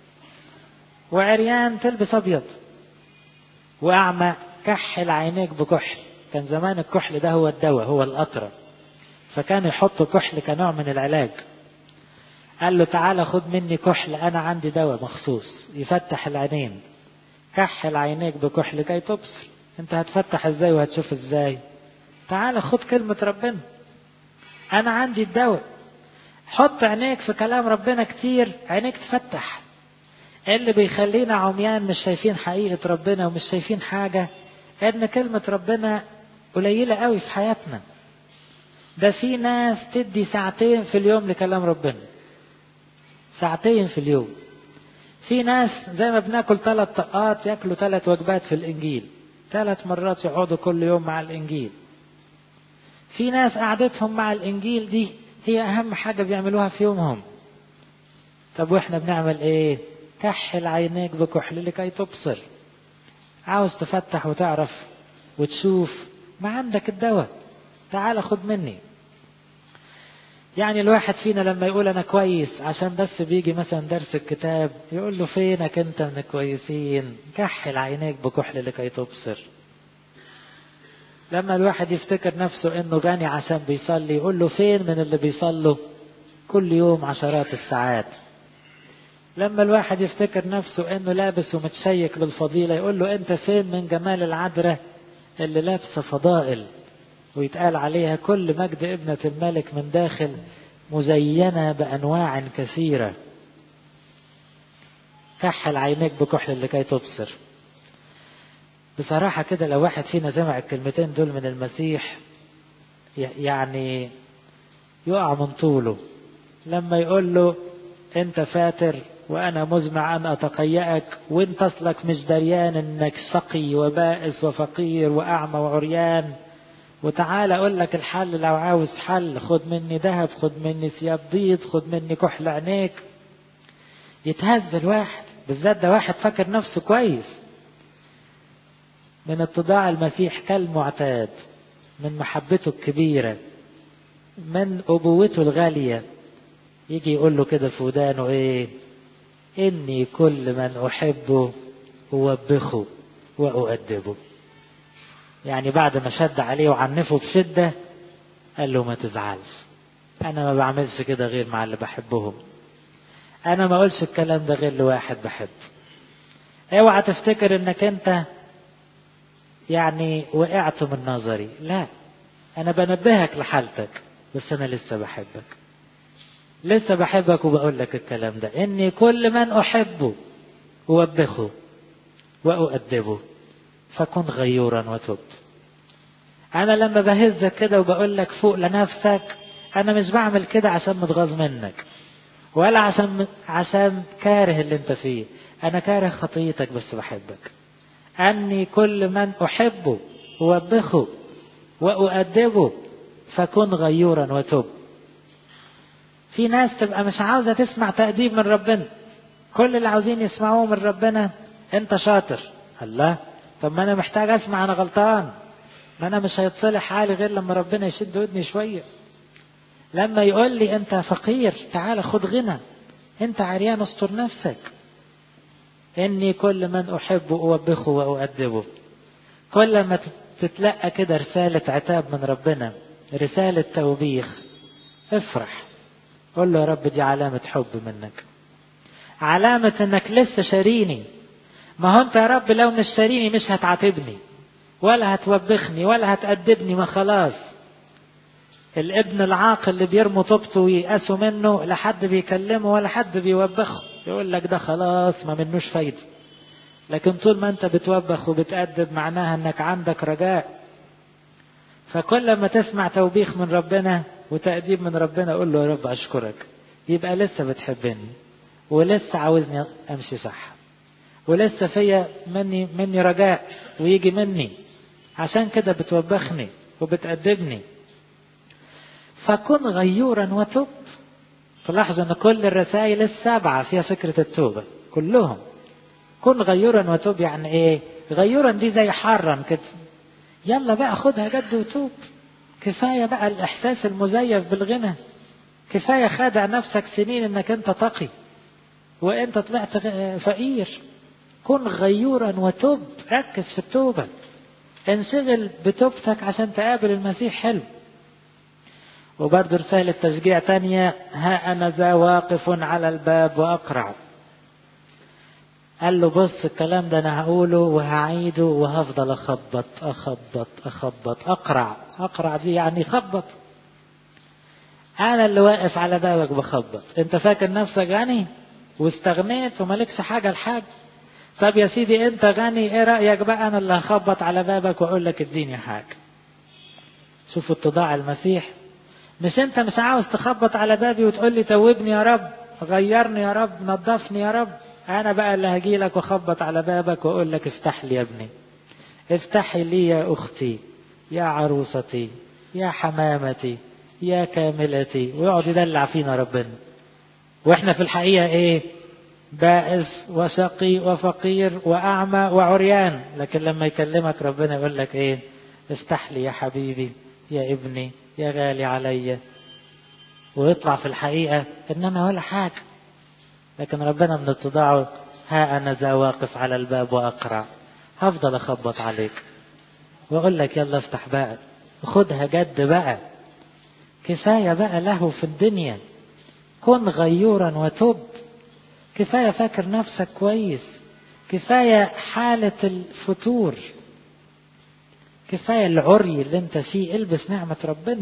A: وعريان تلبس أبيض، وأعمى كحل عينيك بكحل. كان زمان الكحل ده هو الدواء، هو القطرة، فكان يحط كحل كنوع من العلاج. قال له تعالى خد مني كحل، أنا عندي دواء مخصوص يفتح العينين. كحل عينيك بكحل كي تبصر. انت هتفتح ازاي وهتشوف ازاي؟ تعالى خد كلمة ربنا، أنا عندي الدواء. حط عينيك في كلام ربنا كتير، عينيك تفتح. اللي بيخلينا عميان مش شايفين حقيقة ربنا ومش شايفين حاجة ان كلمة ربنا قليلة قوي في حياتنا. ده في ناس تدي 2 ساعة في اليوم لكلام ربنا، 2 ساعة في اليوم. في ناس زي ما بناكل 3 طقات ياكلوا 3 وجبات في الإنجيل، 3 مرات يقعدوا كل يوم مع الإنجيل. في ناس قعدتهم مع الإنجيل دي هي أهم حاجة بيعملوها في يومهم. طب وإحنا بنعمل إيه؟ كحل عينيك بكحل لكي تبصر. عاوز تفتح وتعرف وتشوف، ما عندك الدواء، تعال خد مني. يعني الواحد فينا لما يقول أنا كويس عشان بس بيجي مثلا درس الكتاب، يقول له فينك أنت من الكويسين؟ كحل عينيك بكحل لكي تبصر. لما الواحد يفتكر نفسه انه غني عشان بيصلي، يقول له فين من اللي بيصلوا كل يوم عشرات الساعات. لما الواحد يفتكر نفسه انه لابس ومتشيك للفضيلة، يقول له انت فين من جمال العذراء اللي لابسة فضائل ويتقال عليها كل مجد ابنة الملك من داخل مزينة بأنواع كثيرة. كحل عينيك بكحل لكي تبصر. بصراحة كده لو واحد فينا سمع الكلمتين دول من المسيح يعني يقع من طوله. لما يقول له انت فاتر وانا مزمع ان اتقيأك، وانت اصلك مش دريان انك شقي وبائس وفقير واعمى وعريان، وتعالى اقول لك الحل لو عاوز حل، خد مني ذهب، خد مني ثياب بيض، خد مني كحل عينيك. يتهز الواحد، بالذات ده واحد فاكر نفسه كويس. من اتضاع المسيح كالمعتاد، من محبته الكبيرة، من أبوته الغالية، يجي يقول له كده في ودانه ايه؟ إني كل من أحبه أوبخه وأؤدبه. يعني بعد ما شد عليه وعنفه بشدة قال له ما تزعلش، أنا ما بعملش كده غير مع اللي بحبهم، أنا ما أقولش الكلام ده غير لواحد بحب. اوعى تفتكر انك انت يعني وقعت من نظري، لا، أنا بنبهك لحالتك، بس أنا لسه بحبك، لسه بحبك وبقول لك الكلام ده. إني كل من أحبه أوبخه وأؤدبه فكن غيورا وتب. أنا لما بهزك كده وبقول لك فوق لنفسك، أنا مش بعمل كده عشان متغاظ منك ولا عشان كاره اللي أنت فيه، أنا كاره خطيتك بس بحبك. أني كل من أحبه أوبخه وأؤدبه فكن غيورا وتب. في ناس تبقى مش عاوزة تسمع تأديب من ربنا، كل اللي عاوزين يسمعوه من ربنا انت شاطر. الله، طب ما انا محتاج اسمع انا غلطان، ما انا مش هيتصلح حالي غير لما ربنا يشد ودني شوية. لما يقول لي انت فقير تعال خد غنى، انت عريان استر نفسك. اني كل من احبه اوبخه واؤدبه. كل ما تتلقى كده رسالة عتاب من ربنا، رسالة توبيخ، افرح، قول له يا رب دي علامة حب منك، علامة انك لسه شاريني. ما هو انت يا رب لو مش شاريني مش هتعاتبني ولا هتوبخني ولا هتأدبني، ما خلاص. الابن العاقل اللي بيرموا طوبته ويقاسوا منه لا حد بيكلمه ولا حد بيوبخه، يقول لك ده خلاص ما منوش فايدة. لكن طول ما انت بتوبخ وبتأدب معناها انك عندك رجاء. فكل ما تسمع توبيخ من ربنا وتأديب من ربنا قول له يا رب أشكرك، يبقى لسه بتحبني ولسه عاوزني أمشي صح ولسه فيا مني رجاء ويجي مني، عشان كده بتوبخني وبتأدبني. فكن غيورا وتوب. تلاحظ ان كل الرسائل السبعة فيها فكرة التوبة كلهم. كن غيورا وتوب يعني ايه؟ غيورا دي زي حارا كده، يلا بقى خدها جد وتوب. كفاية بقى الإحساس المزيف بالغنى، كفاية خادع نفسك سنين انك انت تقي وانت طلعت فقير. كن غيورا وتوب، ركز في التوبة، انشغل بتوبتك عشان تقابل المسيح. حلو. وبرضه رسالة تشجيع تانية، ها أنا ذا واقف على الباب وأقرع. قال له بص الكلام ده أنا هقوله وهعيده وهفضل أخبط أخبط أخبط. أقرع دي يعني خبط. أنا اللي واقف على بابك بخبط. أنت فاكر نفسك غني واستغنيت ومالكش حاجة لحاجة؟ طب يا سيدي أنت غني، إيه رأيك بقى أنا اللي هخبط على بابك وأقول لك اديني حاجة؟ شوفوا اتضاع المسيح. مش أنت مش عاوز تخبط على بابي وتقول لي توبني يا رب، غيرني يا رب، نظفني يا رب؟ أنا بقى اللي هجي لك وخبط على بابك وأقول لك افتح لي يا ابني، افتحي لي يا أختي، يا عروستي، يا حمامتي، يا كاملتي، ويقعد يدلع فينا ربنا. واحنا في الحقيقة ايه؟ بائس وشقي وفقير وأعمى وعريان. لكن لما يكلمك ربنا يقول لك ايه؟ استحلي يا حبيبي يا ابني يا غالي عليا. ويطلع في الحقيقة ان انا ولا حاجة. لكن ربنا من اتضاعه: ها انا ذا واقف على الباب واقرع. هفضل اخبط عليك واقول لك يلا افتح بقى، خدها جد بقى، كفاية بقى له في الدنيا، كن غيورا وتب، كفاية فاكر نفسك كويس، كفاية حالة الفتور، كفاية العري اللي انت فيه، البس نعمة ربنا.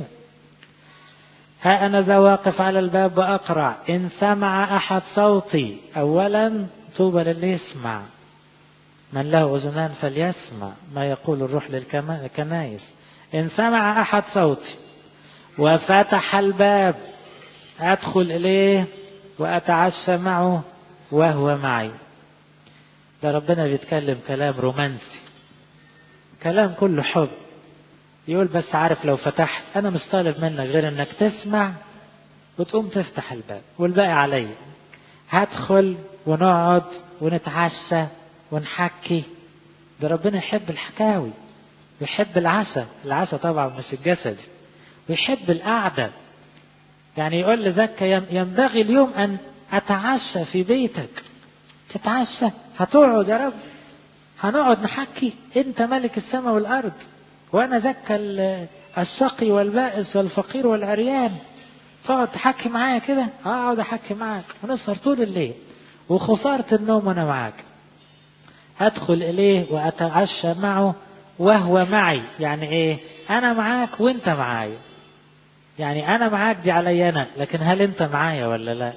A: ها أنا ذا واقف على الباب وأقرع، إن سمع أحد صوتي. أولا طوبى للي يسمع، من له أذنان فليسمع ما يقول الروح للكنائس. إن سمع أحد صوتي وفتح الباب أدخل إليه وأتعشى معه وهو معي. ده ربنا بيتكلم كلام رومانسي، كلام كله حب. يقول بس عارف لو فتحت، أنا مش طالب منك غير أنك تسمع وتقوم تفتح الباب والباقي علي. هدخل ونقعد ونتعشى ونحكي. ده ربنا يحب الحكاوي ويحب العشاء. العشاء طبعا مش الجسد، ويحب القعدة. يعني يقول لزكا ينبغي اليوم أن أتعشى في بيتك. تتعشى؟ هتقعد يا رب، هنقعد نحكي. أنت ملك السماء والأرض، وأنا زكا الشقي والبائس والفقير والعريان. تقعد تحكي معايا كده؟ أقعد أحكي معاك ونسهر طول الليل وخسارة النوم وأنا معاك. أدخل إليه وأتعشى معه وهو معي. يعني إيه؟ أنا معاك وأنت معايا. يعني أنا معاك دي علي أنا، لكن هل أنت معايا ولا لا؟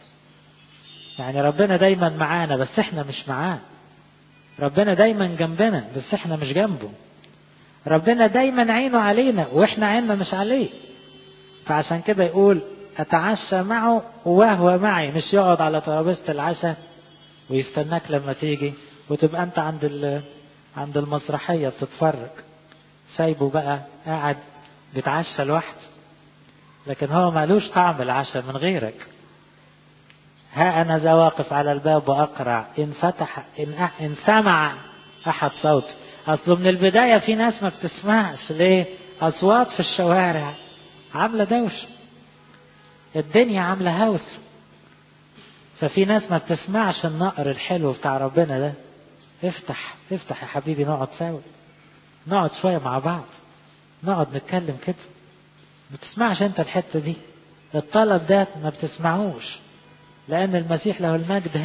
A: يعني ربنا دايما معانا بس إحنا مش معاه. ربنا دايما جنبنا بس إحنا مش جنبه. ربنا دايما عينه علينا وإحنا عيننا مش عليه. فعشان كده يقول أتعشى معه وهو معي، مش يقعد على ترابيزة العشاء ويستناك لما تيجي وتبقى أنت عند المسرحية بتتفرج، سايبه بقى قاعد بتعشى لوحده. لكن هو مالوش طعم العشاء من غيرك. ها أنا ذا واقف على الباب وأقرع، إن سمع أحد صوت. أصله من البداية في ناس ما بتسمعش. ليه؟ أصوات في الشوارع عاملة دوش، الدنيا عاملة هوس، ففي ناس ما بتسمعش النقر الحلو بتاع ربنا ده. افتح يا حبيبي، نقعد سوا، نقعد شوية مع بعض، نقعد نتكلم كده. ما بتسمعش انت الحتة دي، الطلب ده ما بتسمعوش، لأن المسيح له المجد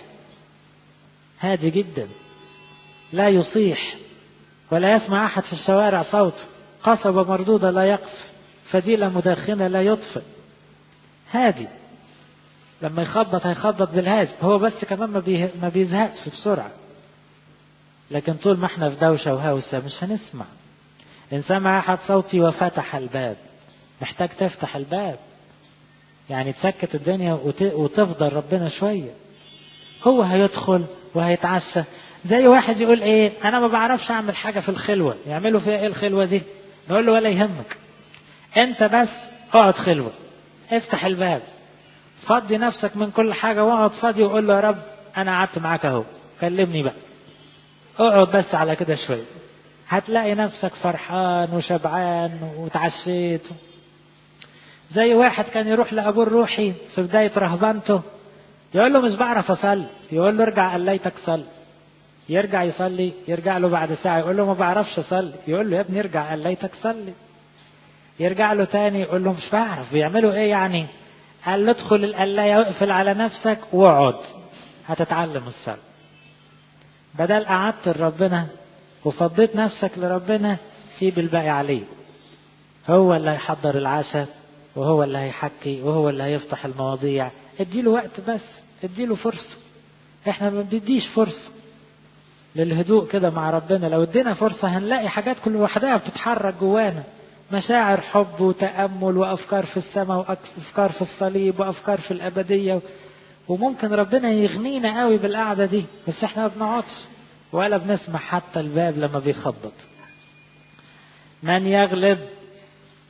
A: هادي جدا، لا يصيح ولا يسمع أحد في الشوارع صوته. قصبة مردودة لا يقف، فديلة مدخنة لا يطفئ. هادي، لما يخبط هيخبط بالهادي. هو بس كمان ما بيزهقش بسرعة. لكن طول ما احنا في دوشة وهوسة مش هنسمع. إن سمع أحد صوتي وفتح الباب. محتاج تفتح الباب، يعني تسكت الدنيا وتفضل ربنا شوية. هو هيدخل وهيتعشى. زي واحد يقول ايه، انا ما بعرفش اعمل حاجة في الخلوة. يعملوا فيها ايه الخلوة دي؟ نقول له ولا يهمك، انت بس اقعد خلوة، افتح الباب، فضي نفسك من كل حاجة واقعد فاضي وقول له يا رب انا قعدت معاك اهو، كلمني بقى. اقعد بس على كده شوية، هتلاقي نفسك فرحان وشبعان وتعشيت. زي واحد كان يروح لأبوه الروحي في بداية رهبانته، يقول له مش بعرف أصلي، يقول له ارجع قليتك صلي. يرجع يصلي، يرجع له بعد ساعة يقول له ما بعرفش أصلي، يقول له يا ابني ارجع قليتك صلي. يرجع له تاني يقول له مش بعرف. بيعملوا ايه يعني؟ قال له ادخل القلاية واقفل على نفسك واقعد، هتتعلم الصلاة. بدل قعدت لربنا وفضيت نفسك لربنا، سيب الباقي عليه. هو اللي هيحضر العشاء، وهو اللي هيحكي، وهو اللي هيفتح المواضيع. اديله وقت بس، اديله فرصة. احنا ما بنديش فرصة للهدوء كده مع ربنا. لو ادينا فرصة هنلاقي حاجات كل وحدها بتتحرك جوانا، مشاعر حب وتأمل وأفكار في السماء وأفكار في الصليب وأفكار في الأبدية. وممكن ربنا يغنينا قوي بالقعدة دي، بس احنا ما بنقعدش ولا بنسمع حتى الباب لما بيخبط. من يغلب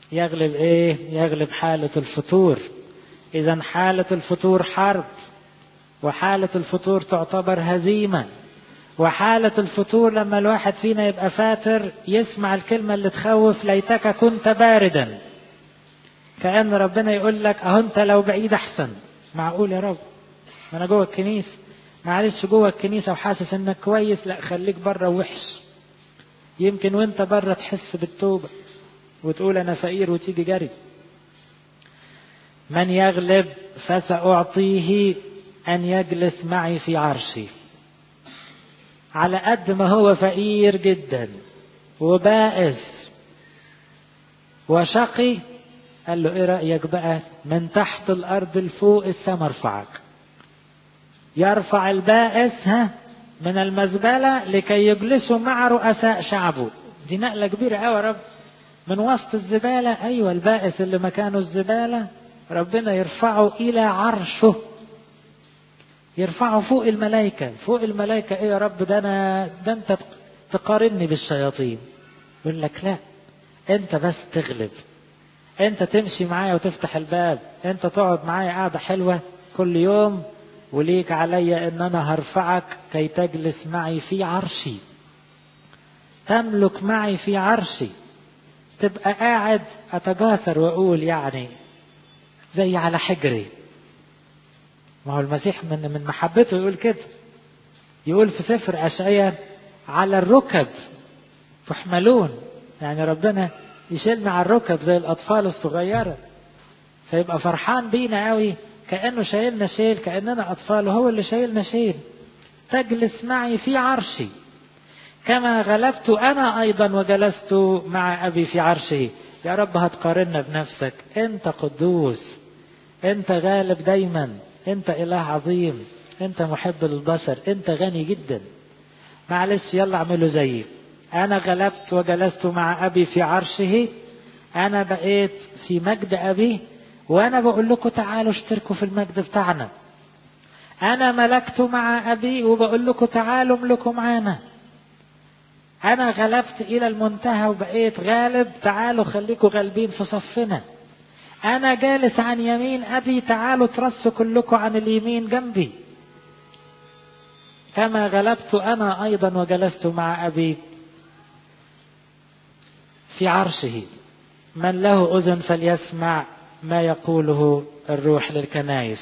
A: يغلب ايه؟ يغلب حالة الفتور. اذا حالة الفتور حرب، وحالة الفتور تعتبر هزيمة، وحالة الفتور لما الواحد فينا يبقى فاتر يسمع الكلمة اللي تخوف: ليتك كنت باردا. كأن ربنا يقول لك اهو انت لو بعيد احسن. معقول يا رب؟ انا جوه الكنيسة، معلش جوه الكنيسة وحاسس انك كويس، لا خليك بره وحش. يمكن وانت بره تحس بالتوبة وتقول انا فقير وتيجي جري. من يغلب فسأعطيه ان يجلس معي في عرشي. على قد ما هو فقير جدا وبائس وشقي، قال له ايه رأيك بقى؟ من تحت الارض لفوق السما ارفعك. يرفع البائس من المزبلة لكي يجلسوا مع رؤساء شعبه. دي نقلة كبيرة قوي يا رب. من وسط الزبالة، ايوه البائس اللي مكانه الزبالة، ربنا يرفعه الى عرشه، يرفعه فوق الملائكة. فوق الملائكة ايه يا رب؟ ده انت تقارني بالشياطين. يقول لك لا، انت بس تغلب، انت تمشي معايا وتفتح الباب، انت تقعد معايا قاعدة حلوة كل يوم، وليك علي ان انا هرفعك كي تجلس معي في عرشي، تملك معي في عرشي. تبقى قاعد اتجاسر واقول يعني زي على حجري. ما هو المسيح من محبته يقول كده. يقول في سفر أشعياء: على الركب تحملون. يعني ربنا يشيلنا على الركب زي الأطفال الصغيرة، فيبقى فرحان بينا قوي، كأنه شايلنا شيل، كأننا أطفال وهو اللي شايلنا شيل. تجلس معي في عرشي كما غلبت أنا أيضا وجلست مع أبي في عرشه. يا رب هتقارننا بنفسك، أنت قدوس، أنت غالب دايما، أنت إله عظيم، أنت محب للبشر، أنت غني جدا. معلش يلا اعملوا زيي. أنا غلبت وجلست مع أبي في عرشه، أنا بقيت في مجد أبي، وأنا بقول لكم تعالوا اشتركوا في المجد بتاعنا. أنا ملكت مع أبي وبقول لكم تعالوا املكوا معانا. أنا غلبت إلى المنتهى وبقيت غالب، تعالوا خليكوا غالبين في صفنا. أنا جالس عن يمين أبي، تعالوا ترسوا كلكم عن اليمين جنبي. كما غلبت أنا أيضا وجلست مع أبي في عرشه. من له أذن فليسمع ما يقوله الروح للكنائس.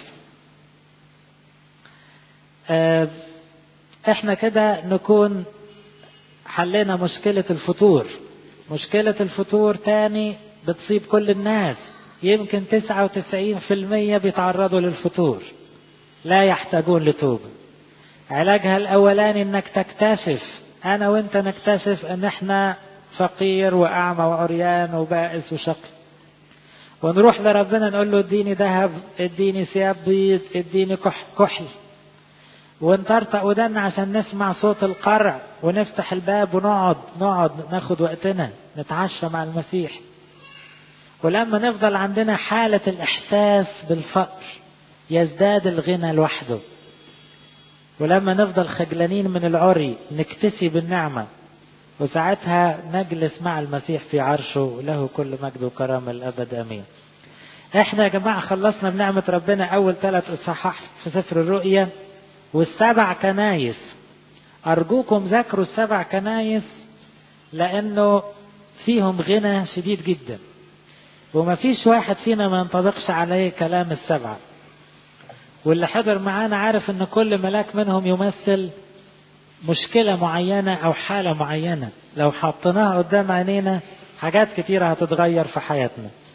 A: احنا كده نكون حلينا مشكلة الفتور. مشكلة الفتور تاني بتصيب كل الناس، يمكن 99% بيتعرضوا للفتور لا يحتاجون لتوبة. علاجها الأولاني انك تكتشف، انا وانت نكتشف ان احنا فقير واعمى وعريان وبائس وشقي، ونروح لربنا نقول له اديني ذهب، اديني ثياب بيض، اديني كحل، ونطرطق ودنا عشان نسمع صوت القرع، ونفتح الباب ونقعد ناخد وقتنا نتعشى مع المسيح. ولما نفضل عندنا حالة الإحساس بالفقر يزداد الغنى لوحده. ولما نفضل خجلانين من العري نكتسي بالنعمة، وساعتها نجلس مع المسيح في عرشه، له كل مجد وكرامة الأبد أمين. احنا يا جماعة خلصنا بنعمة ربنا أول 3 إصحاحات في سفر الرؤيا وال7 كنايس. أرجوكم ذاكروا ال7 كنايس لأنه فيهم غنى شديد جدا، وما فيش واحد فينا ما ينطبقش عليه كلام ال7. واللي حضر معانا عارف ان كل ملاك منهم يمثل مشكلة معينة او حالة معينة، لو حطيناها قدام عينينا حاجات كتيرة هتتغير في حياتنا.